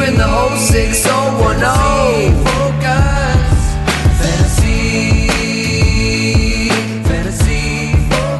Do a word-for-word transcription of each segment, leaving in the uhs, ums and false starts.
in the oh six oh one oh. Focus, fantasy, fantasy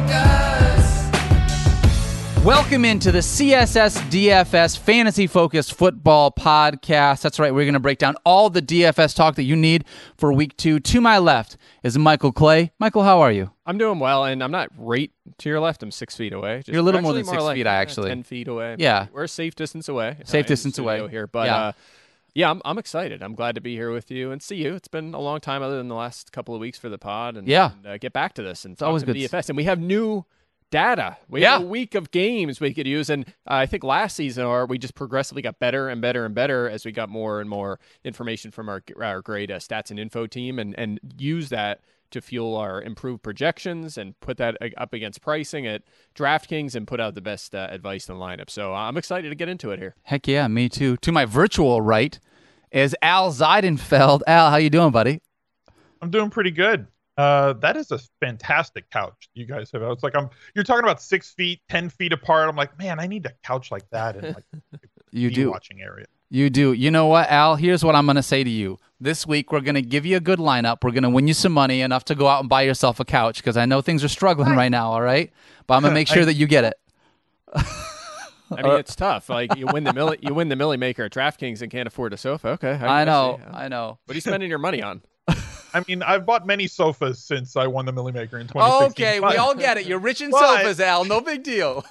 focus. Welcome into the C S S D F S Fantasy Focused Football Podcast. That's right, we're going to break down all the D F S talk that you need for week two. To my left is Michael Clay. Michael, how are you? I'm doing well, and I'm not right to your left. I'm six feet away. Just You're a little more than more six like, feet, uh, actually. Ten feet away. Yeah. We're a safe distance away. Safe uh, distance in the studio away. here. But, yeah. uh, yeah, I'm, I'm excited. I'm glad to be here with you and see you. It's been a long time other than the last couple of weeks for the pod. And, Yeah. and uh, get back to this and talk always some good. D F S. And we have new data. We Yeah. have a week of games we could use. And uh, I think last season or we just progressively got better and better and better as we got more and more information from our, our great uh, stats and info team and, and use that to fuel our improved projections and put that up against pricing at DraftKings and put out the best uh, advice in the lineup. So I'm excited to get into it here. Heck yeah, me too. To my virtual right is Al Zeidenfeld. Al, how you doing, buddy? I'm doing pretty good. Uh, that is a fantastic couch you guys have. It's like I'm. You're talking about six feet, ten feet apart. I'm like, man, I need a couch like that in like You the do. watching area. You do. You know what, Al? Here's what I'm going to say to you. This week, we're going to give you a good lineup. We're going to win you some money, enough to go out and buy yourself a couch, because I know things are struggling right now, all right? But I'm going to make sure I- that you get it. I mean, it's tough. Like you win the milli, you win the Millie Maker at DraftKings and can't afford a sofa. Okay, I know. see. I know. What are you spending your money on? I mean, I've bought many sofas since I won the Millie Maker in twenty sixteen. Okay, we but, all get it. You're rich in But- sofas, Al. No big deal.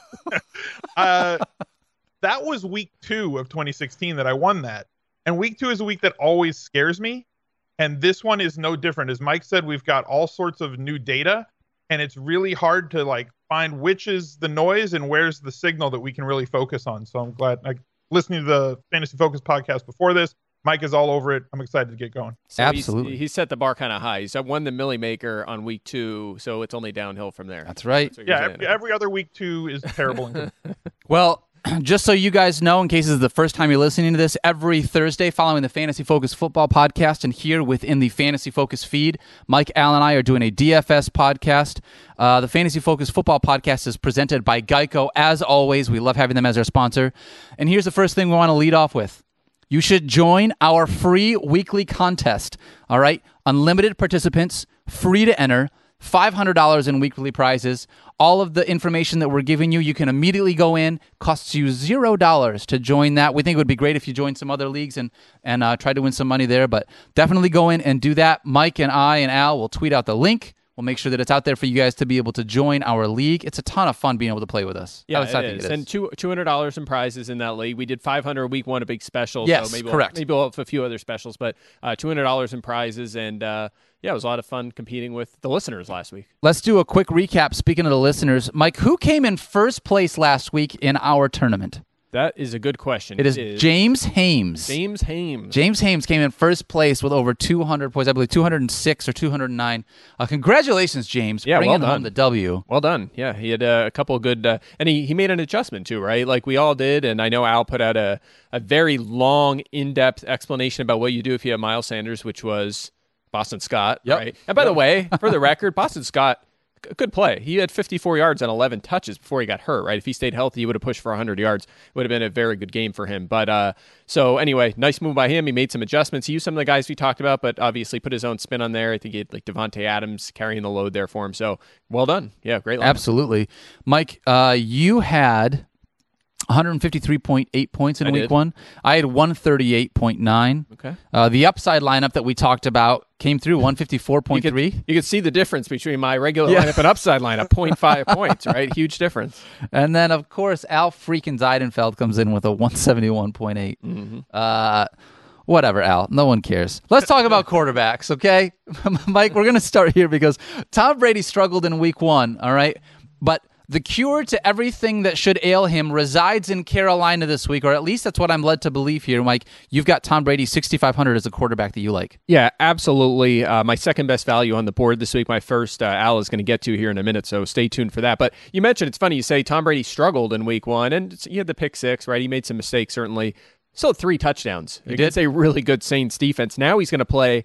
uh, that was week two of twenty sixteen that I won that. And week two is a week that always scares me. And this one is no different. As Mike said, we've got all sorts of new data, and it's really hard to like find which is the noise and where's the signal that we can really focus on. So I'm glad, like listening to the Fantasy Focus podcast before this, Mike is all over it. I'm excited to get going. So he's- Absolutely. he set the bar kind of high. He's won the Millie Maker on week two, so it's only downhill from there. That's right. That's what you're Yeah, saying. every, every other week two is terrible. and Well, just so you guys know, in case this is the first time you're listening to this, every Thursday following the Fantasy Focus Football Podcast and here within the Fantasy Focus feed, Mike, Al, and I are doing a D F S podcast. Uh, the Fantasy Focus Football Podcast is presented by Geico. As always, we love having them as our sponsor. And here's the first thing we want to lead off with. You should join our free weekly contest, all right? Unlimited participants, free to enter, five hundred dollars in weekly prizes. All of the information that we're giving you, you can immediately go in. Costs you zero dollars to join that. We think it would be great if you joined some other leagues and, and uh, try to win some money there, but definitely go in and do that. Mike and I and Al will tweet out the link. We'll make sure that it's out there for you guys to be able to join our league. It's a ton of fun being able to play with us. Yeah, At least I it think is. it is. And two two hundred dollars in prizes in that league. We did five hundred week one, a big special. Yes, so maybe correct. We'll, maybe we'll have a few other specials, but uh, two hundred dollars in prizes, and uh, yeah, it was a lot of fun competing with the listeners last week. Let's do a quick recap. Speaking of the listeners, Mike, who came in first place last week in our tournament? That is a good question. It is James Hames. James Hames. James Hames came in first place with over two hundred points, I believe two hundred six or two hundred nine. Uh, congratulations, James. Yeah, bringing well home done. the W. Well done. Yeah, he had uh, a couple of good, uh, and he, he made an adjustment too, right? Like we all did, and I know Al put out a, a very long, in-depth explanation about what you do if you have Miles Sanders, which was Boston Scott, Yep. right? And by the way, for the record, Boston Scott, g- good play. He had fifty-four yards and eleven touches before he got hurt, right? If he stayed healthy, he would have pushed for one hundred yards. It would have been a very good game for him. But uh, so anyway, nice move by him. He made some adjustments. He used some of the guys we talked about, but obviously put his own spin on there. I think he had like Devontae Adams carrying the load there for him. So well done. Yeah, great lineup. Absolutely. Mike, uh, you had one hundred fifty-three point eight points in I week did. one. I had one thirty-eight point nine. Okay. Uh, the upside lineup that we talked about came through one fifty-four You point could, three. you could see the difference between my regular Yeah. lineup and upside lineup, zero point five points, right? Huge difference. And then, of course, Al freaking Zeidenfeld comes in with a one seventy-one point eight. Mm-hmm. Uh, whatever, Al. No one cares. Let's talk about quarterbacks, okay? Mike, we're going to start here because Tom Brady struggled in week one, all right? But the cure to everything that should ail him resides in Carolina this week, or at least that's what I'm led to believe here, Mike. You've got Tom Brady sixty-five hundred as a quarterback that you like. Yeah, absolutely. Uh, my second best value on the board this week. My first, uh, Al is going to get to here in a minute, so stay tuned for that. But you mentioned, it's funny you say Tom Brady struggled in week one, and he had the pick six, right? He made some mistakes, certainly. Still had three touchdowns He against did. a really good Saints defense. Now he's going to play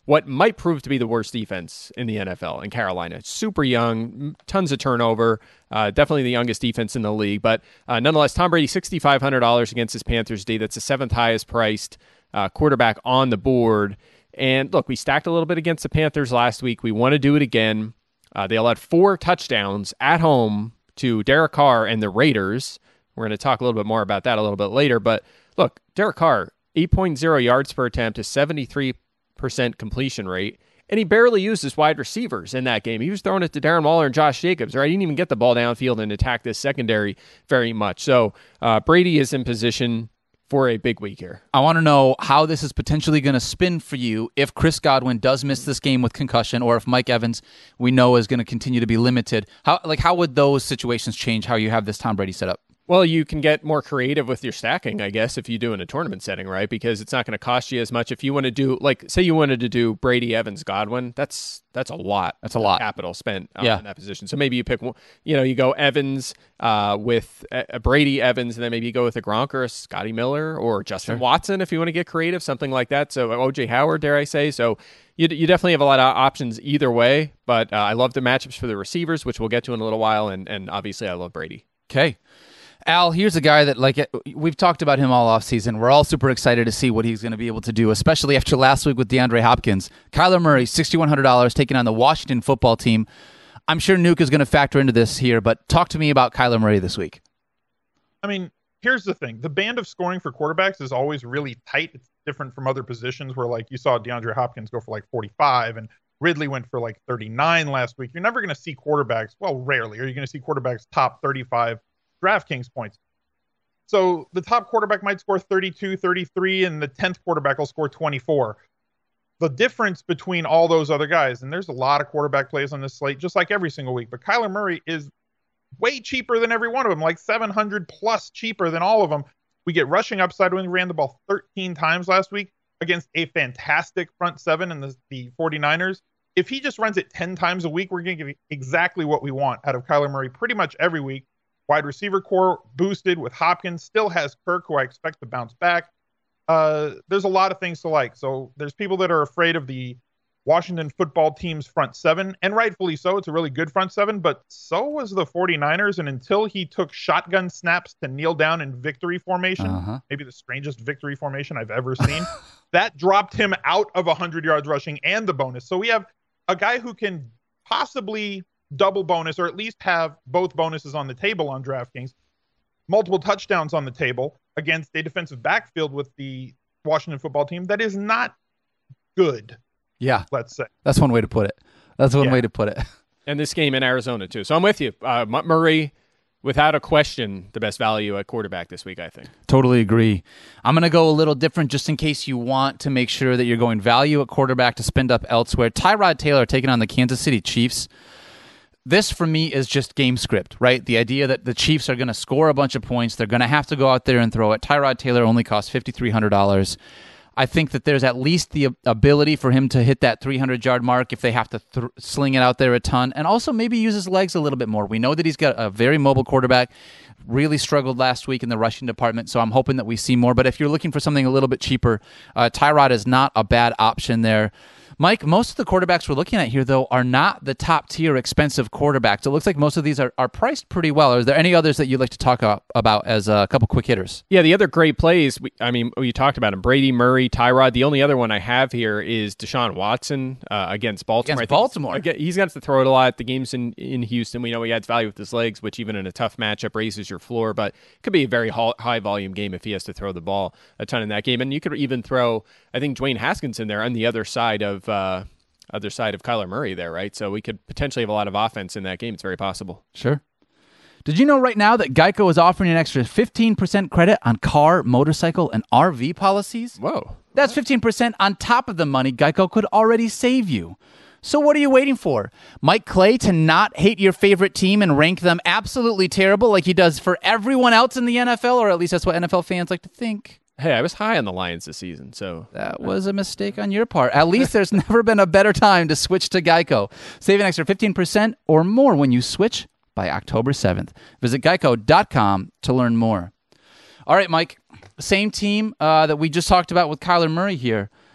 what might prove to be the worst defense in the N F L in Carolina. Super young, tons of turnover, uh, definitely the youngest defense in the league. But uh, nonetheless, Tom Brady, six thousand five hundred dollars against his Panthers D. That's the seventh highest priced uh, quarterback on the board. And look, we stacked a little bit against the Panthers last week. We want to do it again. Uh, they allowed four touchdowns at home to Derek Carr and the Raiders. We're going to talk a little bit more about that a little bit later. But look, Derek Carr, eight point oh yards per attempt, a seventy-three percent completion rate, and he barely used his wide receivers in that game. He was throwing it to Darren Waller and Josh Jacobs, right? He didn't even get the ball downfield and attack this secondary very much. So uh, Brady is in position for a big week here. I want to know how this is potentially going to spin for you if Chris Godwin does miss this game with concussion, or if Mike Evans, we know, is going to continue to be limited. How like how would those situations change how you have this Tom Brady set up? Well, you can get more creative with your stacking, I guess, if you do in a tournament setting, right? Because it's not going to cost you as much. If you want to do, like, say you wanted to do Brady, Evans, Godwin, that's that's a lot. That's a lot. Capital spent uh, yeah. in that position. So maybe you pick, you know, you go Evans uh, with a Brady, Evans, and then maybe you go with a Gronk or a Scotty Miller or Justin sure. Watson if you want to get creative, something like that. So O J Howard, dare I say. So you, you definitely have a lot of options either way. But uh, I love the matchups for the receivers, which we'll get to in a little while. And, and obviously, I love Brady. Okay. Al, here's a guy that, like, we've talked about him all offseason. We're all super excited to see what he's going to be able to do, especially after last week with DeAndre Hopkins. Kyler Murray, six thousand one hundred dollars, taking on the Washington football team. I'm sure Nuke is going to factor into this here, but talk to me about Kyler Murray this week. I mean, here's the thing. The band of scoring for quarterbacks is always really tight. It's different from other positions where, like, you saw DeAndre Hopkins go for, like, forty-five, and Ridley went for, like, thirty-nine last week. You're never going to see quarterbacks, well, rarely are you going to see quarterbacks top thirty-five DraftKings points. So the top quarterback might score thirty-two, thirty-three, and the tenth quarterback will score twenty-four. The difference between all those other guys, and there's a lot of quarterback plays on this slate, just like every single week, but Kyler Murray is way cheaper than every one of them, like seven hundred plus cheaper than all of them. We get rushing upside when he ran the ball thirteen times last week against a fantastic front seven in the, the 49ers. If he just runs it ten times a week, we're going to get exactly what we want out of Kyler Murray pretty much every week. Wide receiver core boosted with Hopkins, still has Kirk, who I expect to bounce back. Uh, there's a lot of things to like. So there's people that are afraid of the Washington football team's front seven, and rightfully so. It's a really good front seven, but so was the 49ers. And until he took shotgun snaps to kneel down in victory formation, uh-huh. maybe the strangest victory formation I've ever seen, that dropped him out of one hundred yards rushing and the bonus. So we have a guy who can possibly double bonus, or at least have both bonuses on the table on DraftKings, multiple touchdowns on the table against a defensive backfield with the Washington football team that is not good. Yeah. Let's say. That's one way to put it. That's one yeah. way to put it. And this game in Arizona, too. So I'm with you. Uh, Murray, without a question, the best value at quarterback this week, I think. Totally agree. I'm going to go a little different just in case you want to make sure that you're going value at quarterback to spend up elsewhere. Tyrod Taylor taking on the Kansas City Chiefs. This, for me, is just game script, right? The idea that the Chiefs are going to score a bunch of points. They're going to have to go out there and throw it. Tyrod Taylor only costs five thousand three hundred dollars. I think that there's at least the ability for him to hit that three hundred yard mark if they have to th- sling it out there a ton, and also maybe use his legs a little bit more. We know that he's got a very mobile quarterback, really struggled last week in the rushing department, so I'm hoping that we see more. But if you're looking for something a little bit cheaper, uh, Tyrod is not a bad option there. Mike, most of the quarterbacks we're looking at here, though, are not the top-tier expensive quarterbacks. It looks like most of these are, are priced pretty well. Are there any others that you'd like to talk about as a couple quick hitters? Yeah, the other great plays, we, I mean, you talked about them, Brady, Murray, Tyrod. The only other one I have here is Deshaun Watson uh, against Baltimore. Against Baltimore. He's, he's got to throw it a lot. The game's in, in Houston. We know he adds value with his legs, which even in a tough matchup raises your floor, but it could be a very high-volume game if he has to throw the ball a ton in that game. And you could even throw, I think, Dwayne Haskins in there on the other side of uh, other side of Kyler Murray there, right? So we could potentially have a lot of offense in that game. It's very possible. Sure. Did you know right now that Geico is offering an extra fifteen percent credit on car, motorcycle, and R V policies? Whoa. That's fifteen percent on top of the money Geico could already save you. So what are you waiting for? Mike Clay to not hate your favorite team and rank them absolutely terrible like he does for everyone else in the N F L, or at least that's what N F L fans like to think. Hey, I was high on the Lions this season, so... That was a mistake on your part. At least there's never been a better time to switch to Geico. Save an extra fifteen percent or more when you switch by October seventh. Visit geico dot com to learn more. All right, Mike, same team uh, that we just talked about with Kyler Murray here.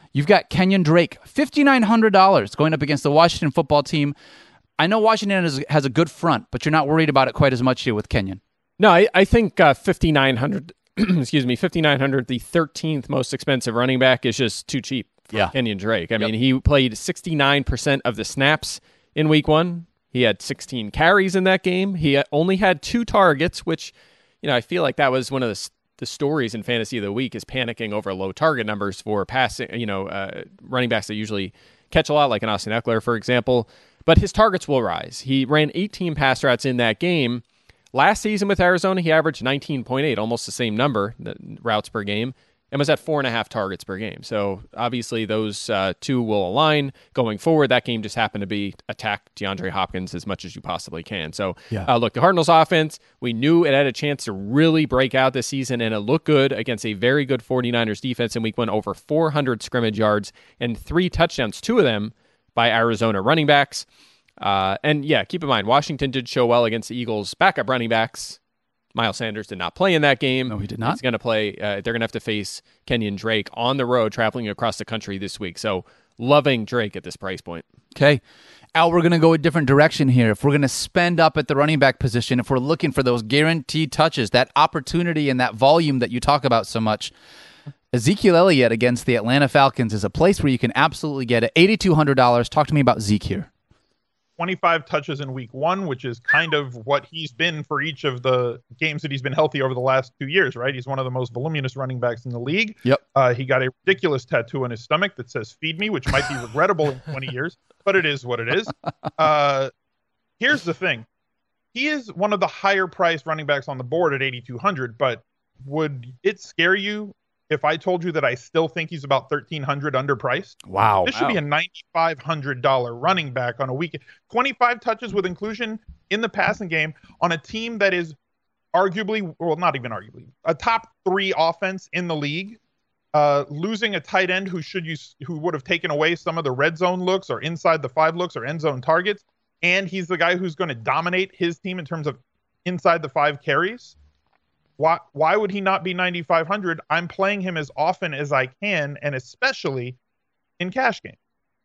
You've got Kenyon Drake, five thousand nine hundred dollars going up against the Washington football team. I know Washington is, has a good front, but you're not worried about it quite as much here with Kenyon. No, I, I think uh, fifty-nine hundred, excuse me, fifty-nine hundred, the thirteenth most expensive running back, is just too cheap for Yeah. Kenyon Drake. I Yep. mean, he played sixty-nine percent of the snaps in week one. He had sixteen carries in that game. He only had two targets, which, you know, I feel like that was one of the, the stories in fantasy of the week, is panicking over low target numbers for passing, you know, uh, running backs that usually catch a lot, like an Austin Eckler, for example. But his targets will rise. He ran eighteen pass routes in that game. Last season with Arizona, he averaged nineteen point eight, almost the same number, the routes per game, and was at four and a half targets per game. So obviously those uh, two will align going forward. That game just happened to be attack DeAndre Hopkins as much as you possibly can. So Yeah. uh, look, the Cardinals offense, we knew it had a chance to really break out this season, and it looked good against a very good 49ers defense in week one, over four hundred scrimmage yards and three touchdowns, two of them by Arizona running backs. Uh, and yeah, keep in mind, Washington did show well against the Eagles' backup running backs. Miles Sanders did not play in that game. No, he did not. He's going to play. Uh, they're going to have to face Kenyon Drake on the road, traveling across the country this week. So loving Drake at this price point. Okay. Al, we're going to go a different direction here. If we're going to spend up at the running back position, if we're looking for those guaranteed touches, that opportunity and that volume that you talk about so much, Ezekiel Elliott against the Atlanta Falcons is a place where you can absolutely get it. eight thousand two hundred dollars. Talk to me about Zeke here. twenty-five touches in week one, which is kind of what he's been for each of the games that he's been healthy over the last two years, right? He's one of the most voluminous running backs in the league. Yep. Uh, he got a ridiculous tattoo on his stomach that says "Feed me," which might be regrettable in twenty years, but it is what it is. Uh, here's the thing. He is one of the higher priced running backs on the board at eight thousand two hundred, but would it scare you if I told you that I still think he's about thirteen hundred underpriced? Wow. This should be a nine thousand five hundred dollars running back on a week. twenty-five touches with inclusion in the passing game on a team that is arguably, well, not even arguably, a top three offense in the league. Uh, losing a tight end who should use, who would have taken away some of the red zone looks or inside the five looks or end zone targets. And he's the guy who's going to dominate his team in terms of inside the five carries. Why, why would he not be nine thousand five hundred? I'm playing him as often as I can, and especially in cash game.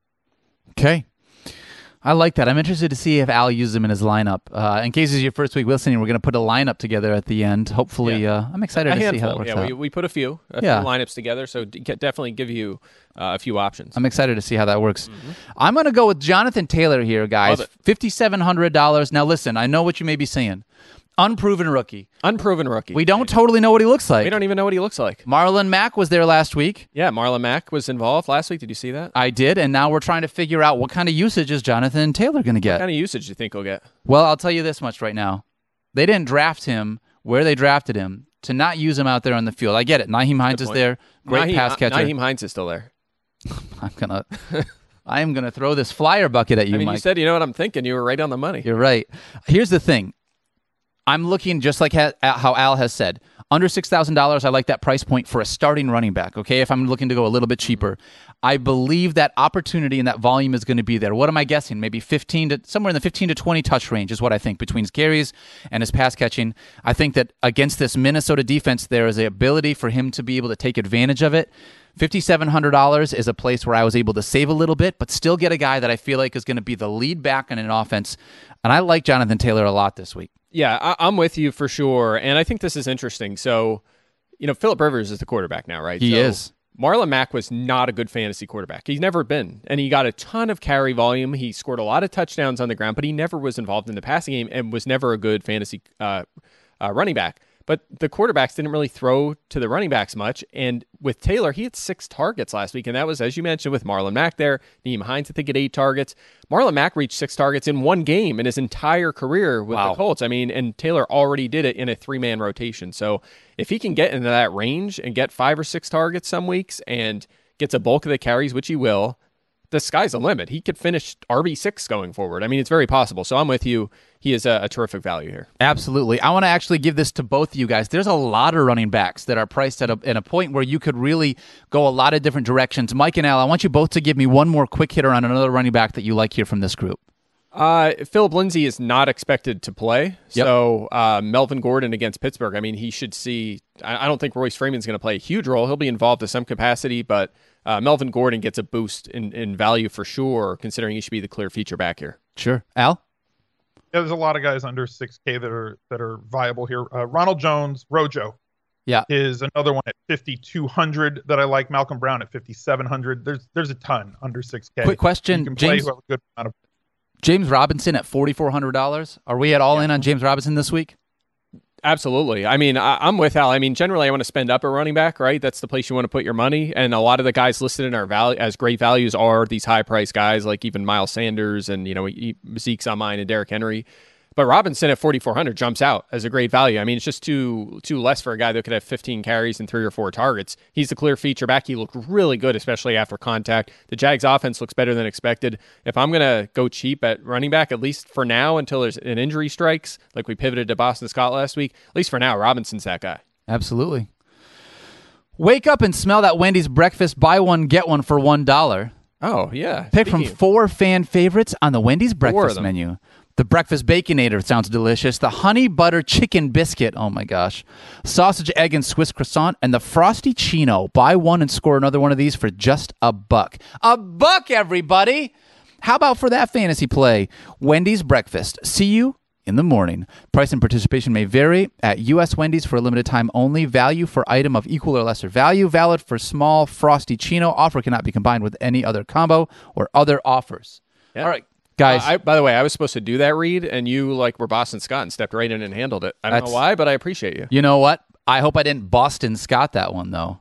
Okay. I like that. I'm interested to see if Al uses him in his lineup. Uh, in case it's your first week listening, we're going to put a lineup together at the end. Hopefully, Yeah. uh, I'm excited A to see handful. how that works yeah, out. we, we put a few, a Yeah. few lineups together, so d- definitely give you uh, a few options. I'm excited to see how that works. I'm going to go with Jonathan Taylor here, guys. Love it. five thousand seven hundred dollars. Now, listen, I know what you may be saying. Unproven rookie. Unproven rookie. We don't totally know what he looks like. We don't even know what he looks like. Marlon Mack was there last week. Yeah, Marlon Mack was involved last week. Did you see that? I did, and now we're trying to figure out what kind of usage is Jonathan Taylor going to What get. kind of usage do you think he'll get? Well, I'll tell you this much right now. They didn't draft him where they drafted him to not use him out there on the field. I get it. Naheem Hines is point. there. Great Naheem, pass catcher. Naheem Hines is still there. I'm gonna I am gonna throw this flyer bucket at you, I mean, Mike. you said, you know what I'm thinking. You were right on the money. You're right. Here's the thing. I'm looking just like ha- how Al has said. Under six thousand dollars, I like that price point for a starting running back, okay? If I'm looking to go a little bit cheaper. I believe that opportunity and that volume is going to be there. What am I guessing? Maybe fifteen to somewhere in the fifteen to twenty touch range is what I think between his carries and his pass catching. I think that against this Minnesota defense, there is the ability for him to be able to take advantage of it. five thousand seven hundred dollars is a place where I was able to save a little bit, but still get a guy that I feel like is going to be the lead back in an offense. And I like Jonathan Taylor a lot this week. Yeah, I, I'm with you for sure. And I think this is interesting. So, you know, Phillip Rivers is the quarterback now, right? He So is. Marlon Mack was not a good fantasy quarterback. He's never been. And he got a ton of carry volume. He scored a lot of touchdowns on the ground, but he never was involved in the passing game and was never a good fantasy uh, uh, running back. But the quarterbacks didn't really throw to the running backs much. And with Taylor, he had six targets last week. And that was, as you mentioned, with Marlon Mack there. Naeem Hines, I think, had eight targets. Marlon Mack reached six targets in one game in his entire career with Wow. the Colts. I mean, and Taylor already did it in a three-man rotation. So if he can get into that range and get five or six targets some weeks and gets a bulk of the carries, which he will, the sky's the limit. He could finish R B six going forward. I mean, it's very possible. So I'm with you. He is a, a terrific value here. Absolutely. I want to actually give this to both of you guys. There's a lot of running backs that are priced at a, at a point where you could really go a lot of different directions. Mike and Al, I want you both to give me one more quick hitter on another running back that you like here from this group. Uh, Philip Lindsay is not expected to play. Yep. So uh, Melvin Gordon against Pittsburgh, I mean, he should see – I don't think Royce Freeman's going to play a huge role. He'll be involved to some capacity, but uh, Melvin Gordon gets a boost in, in value for sure, considering he should be the clear feature back here. Sure. Al? Yeah, there's a lot of guys under six K that are that are viable here. Uh, Ronald Jones, Rojo, Yeah. is another one at fifty-two hundred that I like. Malcolm Brown at fifty-seven hundred. There's there's a ton under six K. Quick question, You can play James- who have a good amount of. James Robinson at forty-four hundred dollars. Are we at all in on James Robinson this week? Absolutely. I mean, I, I'm with Al. I mean, generally, I want to spend up a running back, right? That's the place you want to put your money. And a lot of the guys listed in our value as great values are these high price guys, like even Miles Sanders and you know Zeke's on mine and Derrick Henry. But Robinson at forty-four hundred jumps out as a great value. I mean, it's just too too less for a guy that could have fifteen carries and three or four targets. He's the clear feature back. He looked really good, especially after contact. The Jags offense looks better than expected. If I'm going to go cheap at running back, at least for now, until there's an injury strikes, like we pivoted to Boston Scott last week, at least for now, Robinson's that guy. Absolutely. Wake up and smell that Wendy's breakfast. Buy one, get one for one dollar. Oh, yeah. Pick from Speaking- four fan favorites on the Wendy's of breakfast them. menu. The breakfast baconator sounds delicious. The honey butter chicken biscuit, oh my gosh. Sausage, egg, and Swiss croissant. And the frosty chino. Buy one and score another one of these for just a buck. A buck, everybody! How about for that fantasy play? Wendy's breakfast. See you in the morning. Price and participation may vary at U S Wendy's for a limited time only. Value for item of equal or lesser value. Valid for small frosty chino. Offer cannot be combined with any other combo or other offers. Yeah. All right, guys. Uh, I, by the way, I was supposed to do that read, and you like were Boston Scott and stepped right in and handled it. I don't That's- know why, but I appreciate you. You know what? I hope I didn't Boston Scott that one though.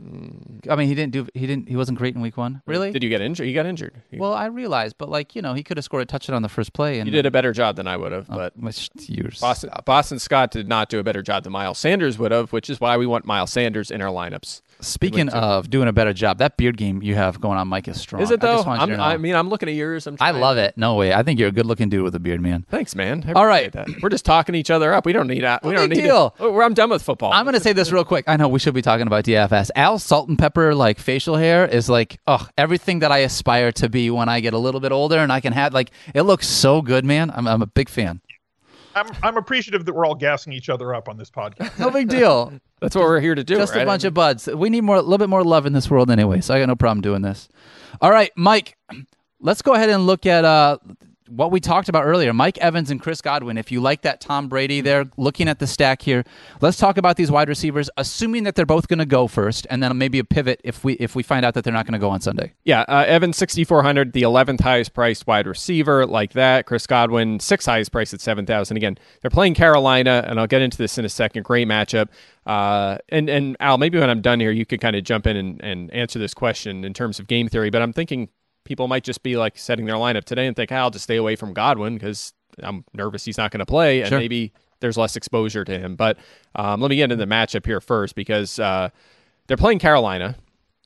I mean, he didn't do. He didn't. He wasn't great in week one. Really? Did you get injured? You got injured. You, Well, I realized, but like you know, he could have scored a touchdown on the first play. And you did a better job than I would have, but Which years? Boston, Boston Scott did not do a better job than Miles Sanders would have, which is why we want Miles Sanders in our lineups. Speaking of doing a better job, that beard game you have going on, Mike, is strong. Is it I, though? just want you I'm, to know. I mean, I'm looking at yours. I'm I trying- love it. No way. I think you're a good-looking dude with a beard, man. Thanks, man. I All right. appreciate that. We're just talking each other up. We don't need that. We No don't big need deal. To, oh, I'm done with football. I'm going to say this real quick. I know we should be talking about D F S. Al's salt and pepper like facial hair is like, oh, everything that I aspire to be when I get a little bit older, and I can have like it looks so good, man. I'm I'm a big fan. I'm I'm appreciative that we're all gassing each other up on this podcast. No big deal. That's what we're here to do. Just right? a bunch of buds. We need more, a little bit more love in this world anyway, so I got no problem doing this. All right, Mike, let's go ahead and look at uh, what we talked about earlier. Mike Evans and Chris Godwin. If you like that Tom Brady there, looking at the stack here, let's talk about these wide receivers, assuming that they're both going to go first, and then maybe a pivot if we if we find out that they're not going to go on Sunday. Yeah, uh, Evans sixty-four hundred, the eleventh highest priced wide receiver, like that. Chris Godwin, sixth highest priced at seven thousand. Again, they're playing Carolina, and I'll get into this in a second. Great matchup. Uh, and and Al, maybe when I'm done here, you could kind of jump in and, and answer this question in terms of game theory. But I'm thinking people might just be like setting their lineup today and think, hey, I'll just stay away from Godwin because I'm nervous he's not going to play, and Sure. maybe there's less exposure to him. But um, let me get into the matchup here first because uh, they're playing Carolina.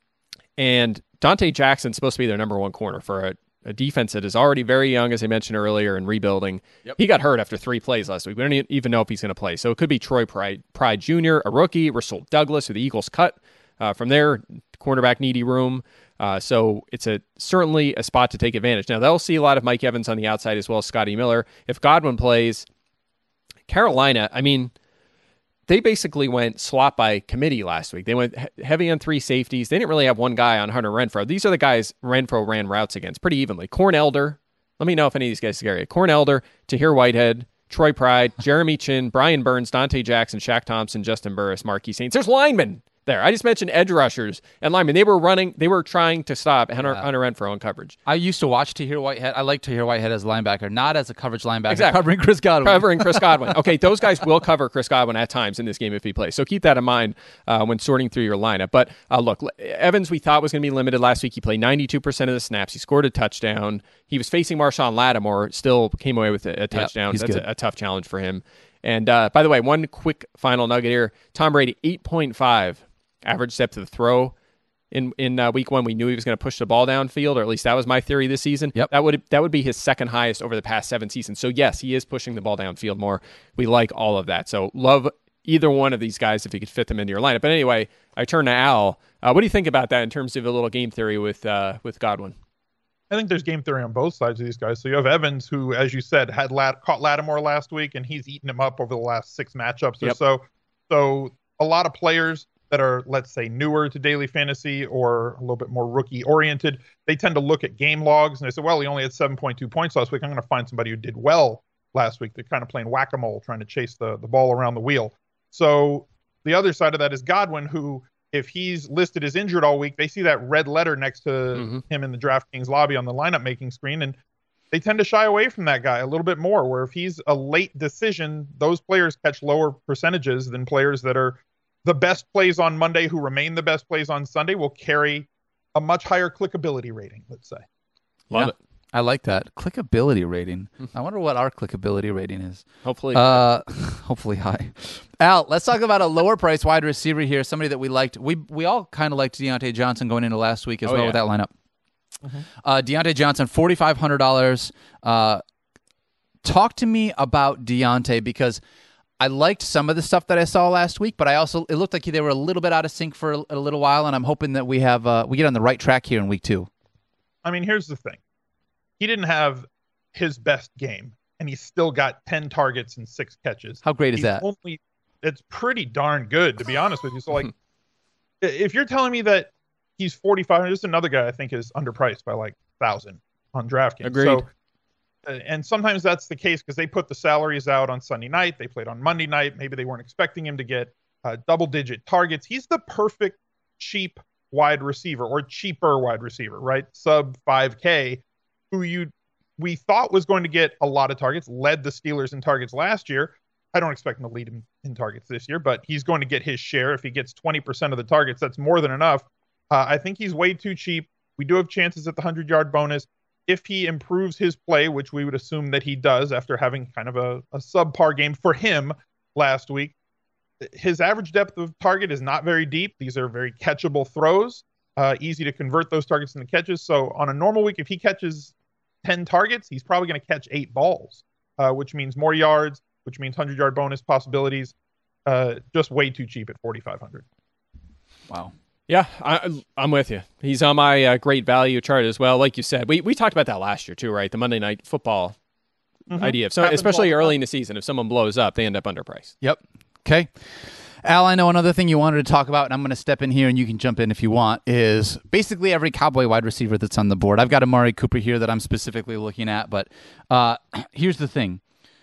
And Dante Jackson's supposed to be their number one corner for a, a defense that is already very young, as I mentioned earlier, and rebuilding. Yep. He got hurt after three plays last week. We don't e- even know if he's going to play. So it could be Troy Pride, Pride Junior, a rookie, Rasul Douglas, who the Eagles cut uh, from their cornerback needy room. Uh, so it's a certainly a spot to take advantage. Now, they'll see a lot of Mike Evans on the outside as well as Scotty Miller. If Godwin plays, Carolina, I mean, they basically went slot by committee last week. They went he- heavy on three safeties. They didn't really have one guy on Hunter Renfrow. These are the guys Renfrow ran routes against pretty evenly. Corn Elder, let me know if any of these guys scare you. Corn Elder, Tahir Whitehead, Troy Pride, Jeremy Chin, Brian Burns, Dante Jackson, Shaq Thompson, Justin Burris, Marquis Saints. There's linemen there. I just mentioned edge rushers and linemen. They were running, they were trying to stop Hunter, Yeah. Hunter Renfrow on coverage. I used to watch Tahir Whitehead. I like Tahir Whitehead as a linebacker, not as a coverage linebacker, Exactly. covering Chris Godwin. Covering Chris Godwin. Okay, those guys will cover Chris Godwin at times in this game if he plays. So keep that in mind uh, when sorting through your lineup. But uh, look, Evans we thought was going to be limited last week. He played ninety-two percent of the snaps. He scored a touchdown. He was facing Marshawn Lattimore, still came away with a, a touchdown. he's That's good. a, a tough challenge for him. And uh, by the way, one quick final nugget here. Tom Brady, eight point five average depth of throw in in uh, week one. We knew he was going to push the ball downfield, or at least that was my theory this season. Yep. That would that would be his second highest over the past seven seasons. So yes, he is pushing the ball downfield more. We like all of that. So love either one of these guys if you could fit them into your lineup. But anyway, I turn to Al. Uh, what do you think about that in terms of a little game theory with uh, with Godwin? I think there's game theory on both sides of these guys. So you have Evans, who, as you said, had Lat- caught Lattimore last week, and he's eaten him up over the last six matchups or Yep. so. So a lot of players that are, let's say, newer to daily fantasy or a little bit more rookie oriented, they tend to look at game logs and they say, well, he only had seven point two points last week. I'm going to find somebody who did well last week. They're kind of playing whack-a-mole, trying to chase the, the ball around the wheel. So the other side of that is Godwin, who, if he's listed as injured all week, they see that red letter next to Mhm. him in the DraftKings lobby on the lineup making screen, and they tend to shy away from that guy a little bit more, where if he's a late decision, those players catch lower percentages than players that are the best plays on Monday who remain the best plays on Sunday will carry a much higher clickability rating, let's say. Love Yeah. it. I like that. Clickability rating. I wonder what our clickability rating is. Hopefully. Uh, hopefully high. Al, let's talk about a lower price wide receiver here. Somebody that we liked. We we all kind of liked Deontay Johnson going into last week as Oh, well yeah. with that lineup. Uh, Deontay Johnson, forty-five hundred dollars. Uh, talk to me about Deontay, because I liked some of the stuff that I saw last week, but I also it looked like they were a little bit out of sync for a, a little while, and I'm hoping that we have uh, we get on the right track here in week two. I mean, here's the thing. He didn't have his best game, and he still got ten targets and six catches. How great is He's that? Only, it's pretty darn good, to be honest with you. So, like, if you're telling me that he's forty-five hundred, just another guy I think is underpriced by like thousand on DraftKings. Agreed. So, uh, and sometimes that's the case because they put the salaries out on Sunday night. They played on Monday night. Maybe they weren't expecting him to get uh, double-digit targets. He's the perfect cheap wide receiver, or cheaper wide receiver, right? Sub five K, who you we thought was going to get a lot of targets, led the Steelers in targets last year. I don't expect him to lead him in targets this year, but he's going to get his share. If he gets twenty percent of the targets, that's more than enough. Uh, I think he's way too cheap. We do have chances at the hundred-yard bonus. If he improves his play, which we would assume that he does after having kind of a, a subpar game for him last week, his average depth of target is not very deep. These are very catchable throws, uh, easy to convert those targets into catches. So on a normal week, if he catches ten targets, he's probably going to catch eight balls, uh, which means more yards, which means hundred-yard bonus possibilities. Uh, just way too cheap at forty-five hundred. Wow. Yeah, I, I'm with you. He's on my uh, great value chart as well. Like you said, we we talked about that last year too, right? The Monday Night Football Mhm. idea. So, Happens especially all the early time. in the season, if someone blows up, they end up underpriced. Yep. Okay. Al, I know another thing you wanted to talk about, and I'm going to step in here, and you can jump in if you want, is basically every Cowboy wide receiver that's on the board. I've got Amari Cooper here that I'm specifically looking at, but uh, here's the thing.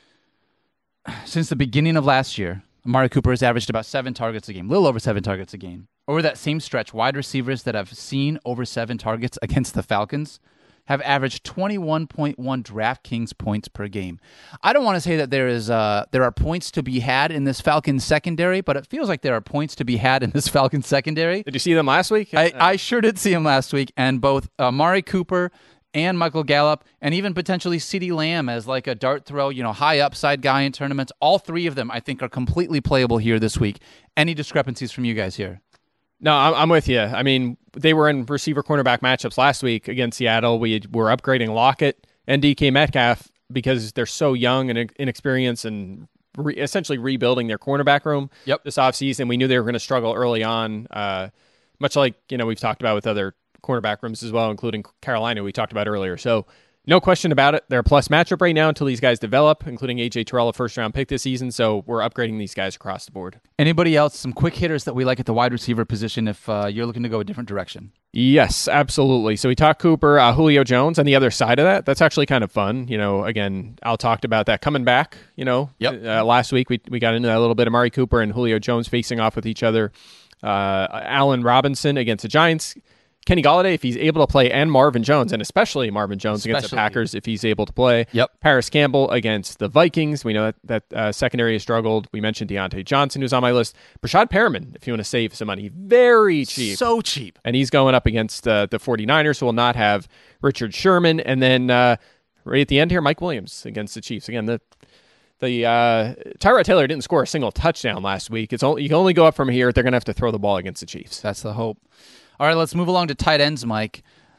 Since the beginning of last year, Amari Cooper has averaged about seven targets a game, a little over seven targets a game. Over that same stretch, wide receivers that have seen over seven targets against the Falcons have averaged twenty-one point one DraftKings points per game. I don't want to say that there is uh, there are points to be had in this Falcons secondary, but it feels like there are points to be had in this Falcons secondary. Did you see them last week? I, I sure did see him last week, and both Amari Cooper and Michael Gallup, and even potentially CeeDee Lamb as like a dart throw, you know, high upside guy in tournaments. All three of them, I think, are completely playable here this week. Any discrepancies from you guys here? No, I'm, I'm with you. I mean, they were in receiver cornerback matchups last week against Seattle. We were upgrading Lockett and D K Metcalf because they're so young and inexperienced and re- essentially rebuilding their cornerback room Yep. this offseason. We knew they were going to struggle early on, uh, much like, you know, we've talked about with other cornerback rooms as well, including Carolina we talked about earlier. So no question about it. They're a plus matchup right now until these guys develop, including A J Terrell, a first-round pick this season. So we're upgrading these guys across the board. Anybody else? Some quick hitters that we like at the wide receiver position if uh, you're looking to go a different direction. Yes, absolutely. So we talked Cooper, uh, Julio Jones on the other side of that. That's actually kind of fun. You know, again, Al talked about that coming back, you know. Yep. Uh, last week we we got into that a little bit. Amari Cooper and Julio Jones facing off with each other. Uh, Allen Robinson against the Giants. Kenny Golladay, if he's able to play, and Marvin Jones, and especially Marvin Jones against the Especially. Packers, if he's able to play. Yep. Paris Campbell against the Vikings. We know that that uh, secondary has struggled. We mentioned Deontay Johnson, who's on my list. Brashad Perriman, if you want to save some money, very cheap. So cheap. And he's going up against uh, the 49ers, who will not have Richard Sherman. And then uh, right at the end here, Mike Williams against the Chiefs. Again, the the uh, Tyrod Taylor didn't score a single touchdown last week. It's only, you can only go up from here. They're going to have to throw the ball against the Chiefs. That's the hope. All right, let's move along to tight ends, Mike.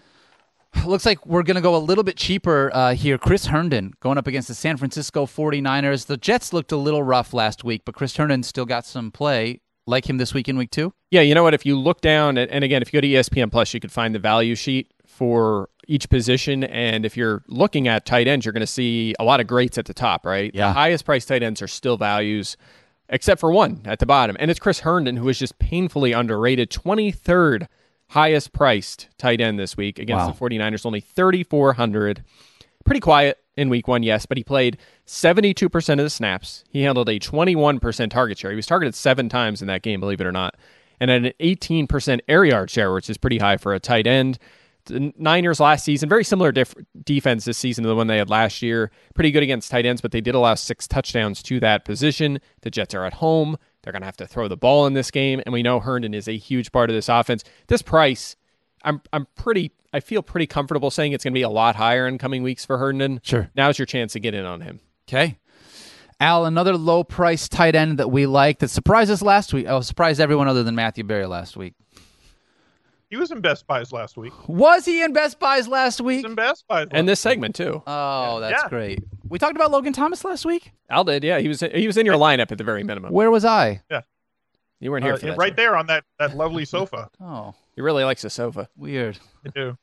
Looks like we're going to go a little bit cheaper uh, here. Chris Herndon going up against the San Francisco 49ers. The Jets looked a little rough last week, but Chris Herndon still got some play. Like him this week in week two? Yeah, you know what? If you look down, at, and again, if you go to E S P N Plus, you could find the value sheet for each position. And if you're looking at tight ends, you're going to see a lot of greats at the top, right? Yeah. The highest priced tight ends are still values, except for one at the bottom. And it's Chris Herndon, who is just painfully underrated. twenty-third highest priced tight end this week against Wow. the 49ers, only thirty-four hundred. Pretty quiet in week one, yes, but he played seventy-two percent of the snaps. He handled a twenty-one percent target share. He was targeted seven times in that game, believe it or not. And an eighteen percent air yard share, which is pretty high for a tight end. The Niners last season, very similar def- defense this season to the one they had last year. Pretty good against tight ends, but they did allow six touchdowns to that position. The Jets are at home. They're going to have to throw the ball in this game, and we know Herndon is a huge part of this offense. This price, I'm I'm pretty, I feel pretty comfortable saying it's going to be a lot higher in coming weeks for Herndon. Sure. Now's your chance to get in on him. Okay. Al, another low-price tight end that we like that surprised us last week. Oh, surprised everyone other than Matthew Berry last week. He was in Best Buys last week. Was he in Best Buys last He week? was in Best Buys. And last this segment, too. Oh, that's Yeah. great. We talked about Logan Thomas last week? Al did, yeah. He was he was in your lineup at the very minimum. Where was I? You weren't week. here Uh, for that. right so. there on that, that lovely sofa. Oh, He really likes the sofa. weird. I do.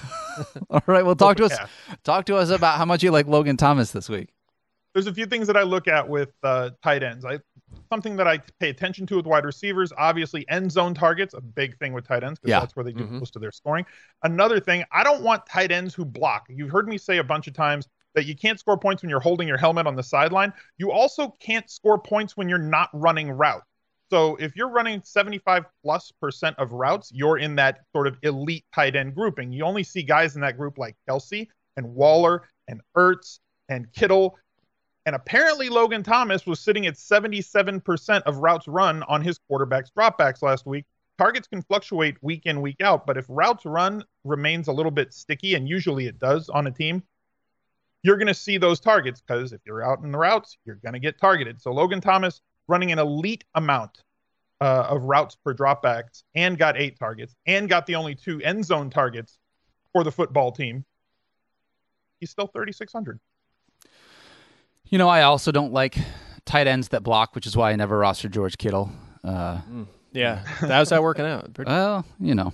All right, well, talk to us. Yeah. Talk to us about how much you like Logan Thomas this week. There's a few things that I look at with uh, tight ends. I something that I pay attention to with wide receivers. Obviously, end zone targets, a big thing with tight ends because Yeah. that's where they do Mhm. most of their scoring. Another thing, I don't want tight ends who block. You've heard me say a bunch of times that you can't score points when you're holding your helmet on the sideline. You also can't score points when you're not running route. So if you're running seventy-five plus percent of routes, you're in that sort of elite tight end grouping. You only see guys in that group like Kelsey and Waller and Ertz and Kittle. And apparently Logan Thomas was sitting at seventy-seven percent of routes run on his quarterback's dropbacks last week. Targets can fluctuate week in, week out, but if routes run remains a little bit sticky, and usually it does on a team, you're going to see those targets because if you're out in the routes, you're going to get targeted. So Logan Thomas running an elite amount uh, of routes per dropbacks and got eight targets and got the only two end zone targets for the football team. He's still thirty-six hundred. You know, I also don't like tight ends that block, which is why I never roster George Kittle. Uh, Yeah. How's that working out? Pretty- well, you know.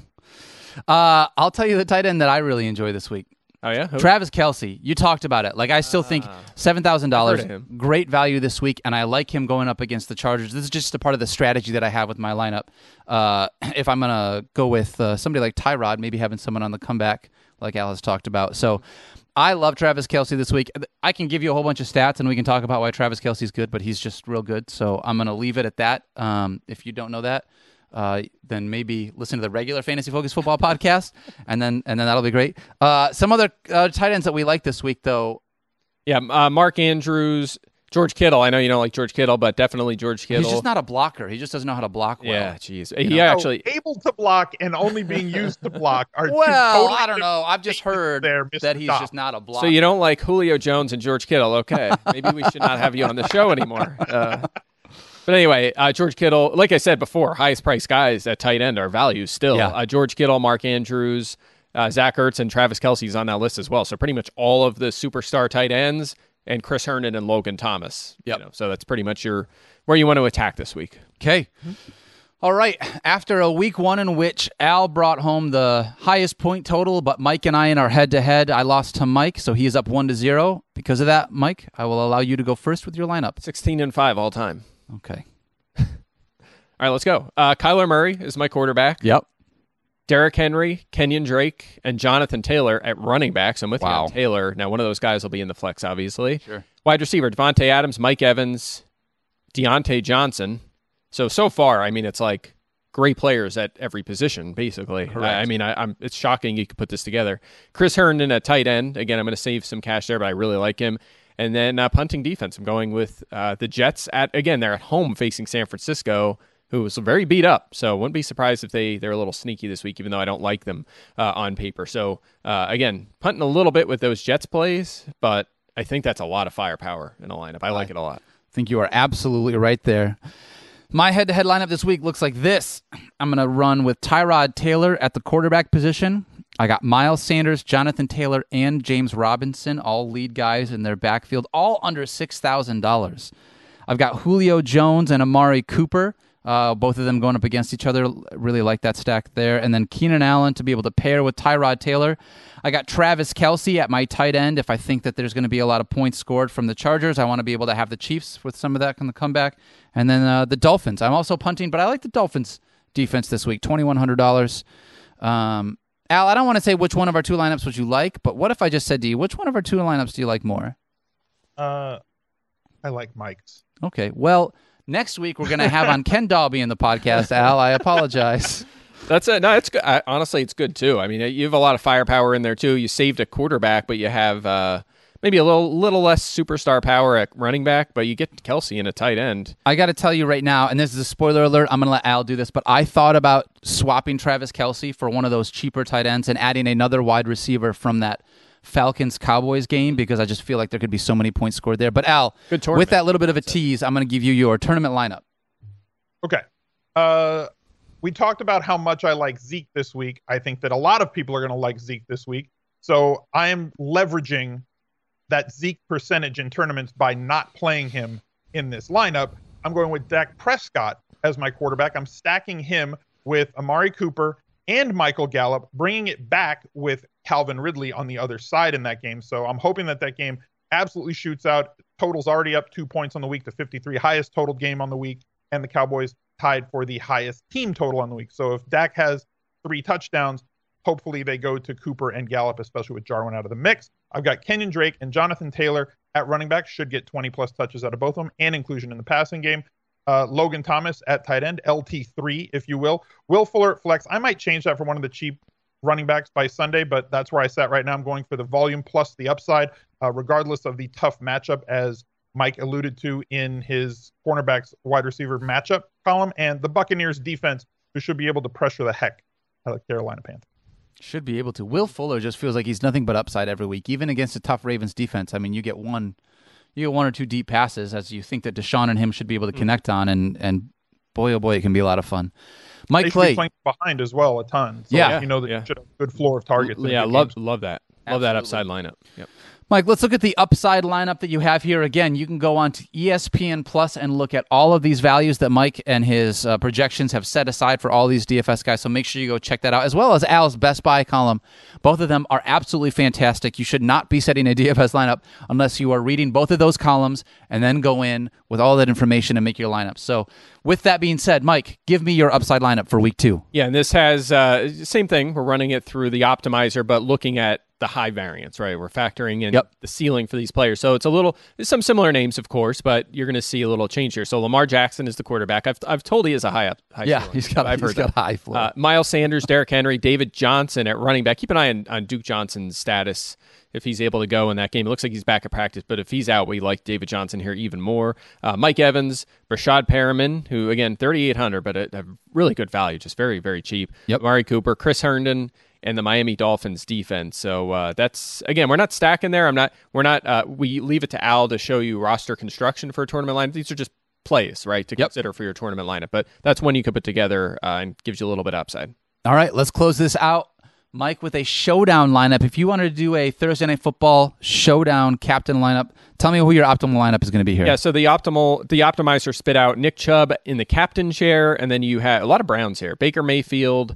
Uh, I'll tell you the tight end that I really enjoy this week. oh, yeah? Who? Travis Kelce. You talked about it. Like, I still think seven thousand dollars, I've heard of him. great value this week, and I like him going up against the Chargers. This is just a part of the strategy that I have with my lineup. Uh, if I'm going to go with uh, somebody like Tyrod, maybe having someone on the comeback like Al has talked about. So I love Travis Kelce this week. I can give you a whole bunch of stats, and we can talk about why Travis Kelce's good, but he's just real good. So I'm going to leave it at that. Um, if you don't know that, uh, then maybe listen to the regular Fantasy Focus Football podcast, and then and then that'll be great. Uh, some other uh, tight ends that we like this week, though. Yeah, uh, Mark Andrews, George Kittle. I know you don't like George Kittle, but definitely George Kittle. He's just not a blocker. He just doesn't know how to block well. Yeah, jeez. You He know? actually... able to block and only being used to block are two Well, totally I don't know. I've just different heard there, Mister that he's Top. just not a blocker. So you don't like Julio Jones and George Kittle? Okay, maybe we should not have you on the show anymore. Uh, but anyway, uh, George Kittle, like I said before, highest priced guys at tight end are values still. Yeah. Uh, George Kittle, Mark Andrews, uh, Zach Ertz, and Travis Kelce's on that list as well. So pretty much all of the superstar tight ends, and Chris Herndon and Logan Thomas. Yep. You know, so that's pretty much your where you want to attack this week. Okay. All right. After a week one in which Al brought home the highest point total, but Mike and I in our head-to-head, I lost to Mike, so he is up one to zero. Because of that, Mike, I will allow you to go first with your lineup. sixteen and five all time. Okay. All right, let's go. Uh, Kyler Murray is my quarterback. Yep. Derrick Henry, Kenyon Drake, and Jonathan Taylor at running backs. I'm with you Wow. on Taylor. Now, one of those guys will be in the flex, obviously. Sure. Wide receiver, Devontae Adams, Mike Evans, Deontay Johnson. So, so far, I mean, it's like great players at every position, basically. Correct. I, I mean, I, I'm it's shocking you could put this together. Chris Herndon at tight end. Again, I'm going to save some cash there, but I really like him. And then uh, punting defense. I'm going with uh, the Jets at, again, they're at home facing San Francisco, who was very beat up. So wouldn't be surprised if they, they're a little sneaky this week, even though I don't like them uh, on paper. So, uh, again, punting a little bit with those Jets plays, but I think that's a lot of firepower in a lineup. I like it a lot. I think you are absolutely right there. My head-to-head lineup this week looks like this. I'm going to run with Tyrod Taylor at the quarterback position. I got Miles Sanders, Jonathan Taylor, and James Robinson, all lead guys in their backfield, all under six thousand dollars. I've got Julio Jones and Amari Cooper Uh, both of them going up against each other. Really like that stack there. And then Keenan Allen to be able to pair with Tyrod Taylor. I got Travis Kelce at my tight end. If I think that there's going to be a lot of points scored from the Chargers, I want to be able to have the Chiefs with some of that on the comeback. And then uh, the Dolphins. I'm also punting, but I like the Dolphins defense this week, twenty-one hundred dollars. Um, Al, I don't want to say which one of our two lineups would you like, but what if I just said to you, which one of our two lineups do you like more? Uh, I like Mike's. Okay, well, next week we're going to have on Ken Dalby in the podcast, Al. I apologize. That's it. No, it's good. I, honestly, it's good too. I mean, you have a lot of firepower in there too. You saved a quarterback, but you have uh, maybe a little little less superstar power at running back, but you get Kelce in a tight end. I got to tell you right now, and this is a spoiler alert, I'm going to let Al do this, but I thought about swapping Travis Kelce for one of those cheaper tight ends and adding another wide receiver from that Falcons-Cowboys game because I just feel like there could be so many points scored there. But Al, Good tournament. with that little bit of a tease, I'm going to give you your tournament lineup. Okay. Uh, we talked about how much I like Zeke this week. I think that a lot of people are going to like Zeke this week. So I am leveraging that Zeke percentage in tournaments by not playing him in this lineup. I'm going with Dak Prescott as my quarterback. I'm stacking him with Amari Cooper and Michael Gallup, bringing it back with Calvin Ridley on the other side in that game. So I'm hoping that that game absolutely shoots out. Total's already up two points on the week to fifty-three, highest total game on the week, and the Cowboys tied for the highest team total on the week. So if Dak has three touchdowns, hopefully they go to Cooper and Gallup, especially with Jarwin out of the mix. I've got Kenyon Drake and Jonathan Taylor at running back, should get twenty plus touches out of both of them and inclusion in the passing game. Uh, Logan Thomas at tight end, L T three, if you will. Will Fuller at flex. I might change that for one of the cheap running backs by Sunday, but that's where I sat right now. I'm going for the volume plus the upside, uh, regardless of the tough matchup, as Mike alluded to in his cornerbacks wide receiver matchup column, and the Buccaneers defense, who should be able to pressure the heck out of the Carolina Panthers. Should be able to. Will Fuller just feels like he's nothing but upside every week, even against a tough Ravens defense. I mean, you get one, you get one or two deep passes as you think that Deshaun and him should be able to connect on, and and boy oh boy, it can be a lot of fun. Mike They should Clay, be playing behind as well a ton. So Yeah. you know that Yeah. you should have a good floor of targets. in Yeah, good love games. love that. Love that Absolutely. upside lineup. Yep. Mike, let's look at the upside lineup that you have here. Again, you can go on to E S P N Plus and look at all of these values that Mike and his uh, projections have set aside for all these D F S guys. So make sure you go check that out, as well as Al's Best Buy column. Both of them are absolutely fantastic. You should not be setting a D F S lineup unless you are reading both of those columns and then go in with all that information and make your lineup. So with that being said, Mike, give me your upside lineup for week two. Yeah, and this has uh, same thing. We're running it through the optimizer, but looking at the high variance, right? We're factoring in Yep. the ceiling for these players. So it's a little, there's some similar names, of course, but you're going to see a little change here. So Lamar Jackson is the quarterback. I've I've told he is a high up. High Yeah, ceiling. he's got, I've he's heard got that. high floor. Uh, Miles Sanders, Derrick Henry, David Johnson at running back. Keep an eye on, on Duke Johnson's status if he's able to go in that game. It looks like he's back at practice, but if he's out, we like David Johnson here even more. Uh, Mike Evans, Rashad Perriman, who, again, thirty-eight hundred, but a, a really good value, just very, very cheap. Yep. Amari Cooper, Chris Herndon, and the Miami Dolphins defense. So uh, that's, again, we're not stacking there. I'm not, we're not, uh, we leave it to Al to show you roster construction for a tournament lineup. These are just plays, right, to Yep. consider for your tournament lineup. But that's one you could put together uh, and gives you a little bit of upside. All right, let's close this out, Mike, with a showdown lineup. If you wanted to do a Thursday Night Football showdown captain lineup, tell me who your optimal lineup is going to be here. Yeah, so the optimal, the optimizer spit out Nick Chubb in the captain chair, and then you had a lot of Browns here. Baker Mayfield,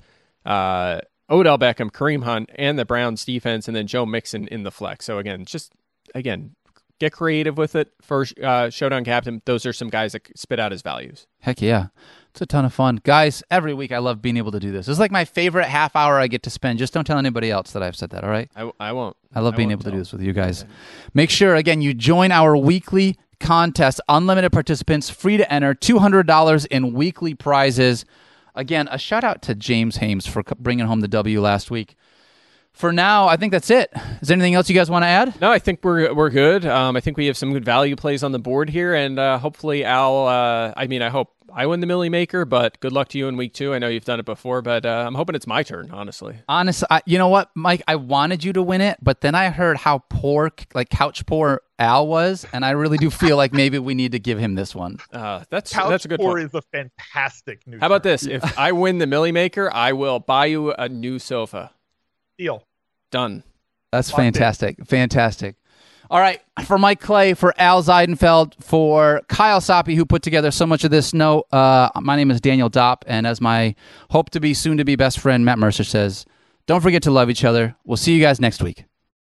uh, Odell Beckham, Kareem Hunt, and the Browns defense, and then Joe Mixon in the flex. So again, just again, get creative with it for uh, showdown captain. Those are some guys that spit out his values. Heck yeah. It's a ton of fun. Guys, every week I love being able to do this. This is like my favorite half hour I get to spend. Just don't tell anybody else that I've said that, all right? I, I won't. I love being won't able to tell. do this with you guys. Make sure, again, you join our weekly contest. Unlimited participants, free to enter, two hundred dollars in weekly prizes. Again, a shout out to James Hames for c- bringing home the W last week. For now, I think that's it. Is there anything else you guys want to add? No, I think we're we're good. Um, I think we have some good value plays on the board here, and uh, hopefully Al. Uh, I mean, I hope I win the Millie Maker, but good luck to you in week two. I know you've done it before, but uh, I'm hoping it's my turn. Honestly, Honestly, I, you know what, Mike? I wanted you to win it, but then I heard how poor, like couch poor Al was, and I really do feel like maybe we need to give him this one. uh, that's Couch that's a good Poor point. is a fantastic new How about term. this? If I win the Millie Maker, I will buy you a new sofa. Deal. Done. That's Locked in. fantastic. Fantastic. All right, for Mike Clay, for Al Zeidenfeld, for Kyle Soppe, who put together so much of this note, uh, my name is Daniel Dopp, and as my hope-to-be, soon-to-be best friend Matt Mercer says, don't forget to love each other. We'll see you guys next week.